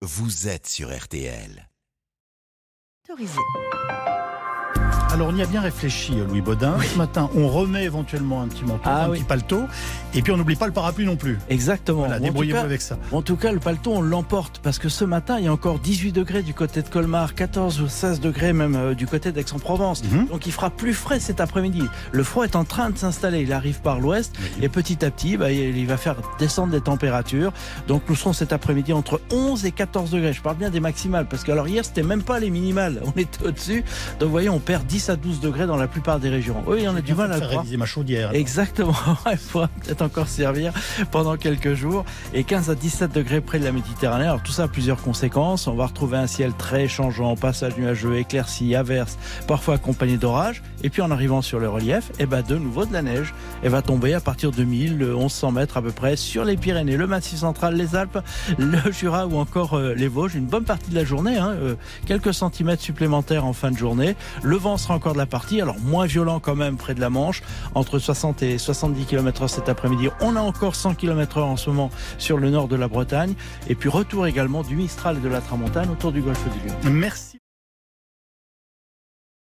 vous êtes sur RTL. Alors on y a bien réfléchi, Louis Baudin. Oui. Ce matin, on remet éventuellement un petit manteau, petit paletot, et puis on n'oublie pas le parapluie non plus. Exactement. Voilà, débrouillez-vous avec ça. En tout cas, le paletot, on l'emporte, parce que ce matin, il y a encore 18 degrés du côté de Colmar, 14 ou 16 degrés même du côté d'Aix-en-Provence. Donc il fera plus frais cet après-midi. Le froid est en train de s'installer, il arrive par l'ouest, et petit à petit, il va faire descendre les températures. Donc nous serons cet après-midi entre 11 et 14 degrés. Je parle bien des maximales, parce que alors hier, c'était même pas les minimales, on était au-dessus. Donc vous voyez, on perd 10 à 12 degrés dans la plupart des régions. Oui, on a du mal à le croire. Réviser ma chaudière. Alors. Exactement, il faudra peut-être encore servir pendant quelques jours. Et 15 à 17 degrés près de la Méditerranée. Alors tout ça a plusieurs conséquences. On va retrouver un ciel très changeant, passage nuageux, éclaircies, averses, parfois accompagné d'orages. Et puis en arrivant sur le relief, de nouveau de la neige. Elle va tomber à partir de 1100 mètres à peu près sur les Pyrénées, le Massif central, les Alpes, le Jura ou encore les Vosges. Une bonne partie de la journée, quelques centimètres supplémentaires en fin de journée. Le vent sera encore de la partie, alors moins violent quand même près de la Manche, entre 60 et 70 km/h cet après-midi. On a encore 100 km/h en ce moment sur le nord de la Bretagne. Et puis retour également du Mistral et de la Tramontane autour du golfe du Lion. Merci.